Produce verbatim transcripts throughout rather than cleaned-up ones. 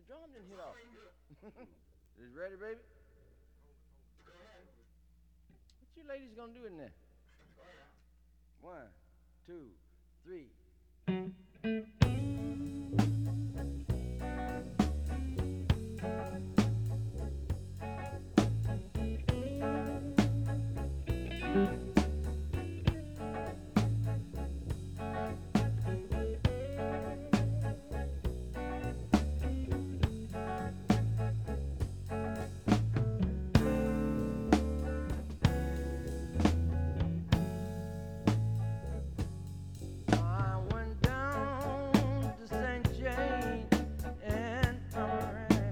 drum didn't hit off. Is ready, baby? What you ladies gonna do in there? One, two, three. I went down to Saint James and Pomeranian,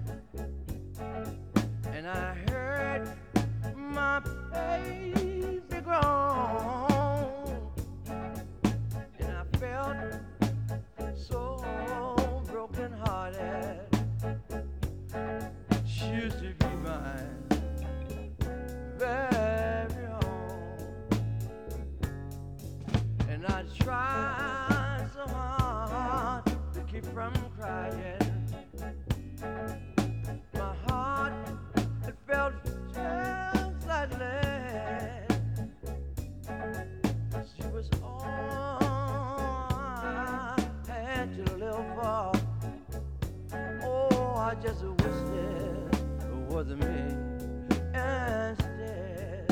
and I heard my baby groan, and I felt so broken hearted. She used to be mine very own, and I tried so hard to keep from crying. My heart, it felt just like lead. She was all I had to live for. Oh, I just wished it was me instead.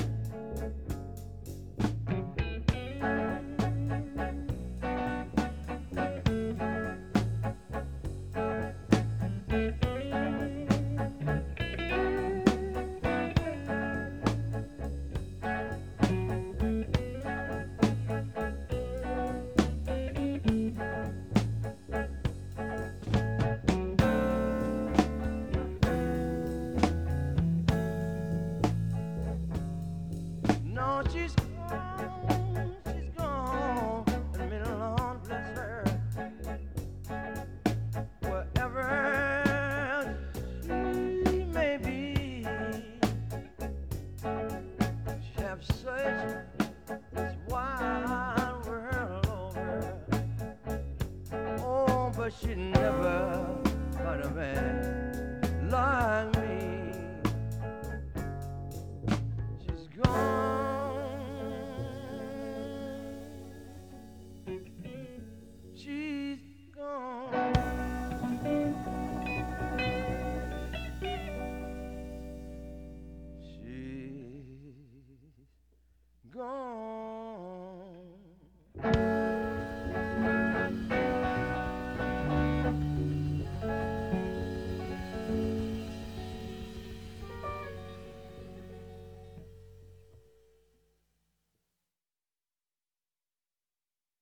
No, she's gone, she's gone, and may the Lord bless her. Wherever she may be, she have searched this wide world over. Oh, but she never found a man like me. She's gone. She's gone. She's gone.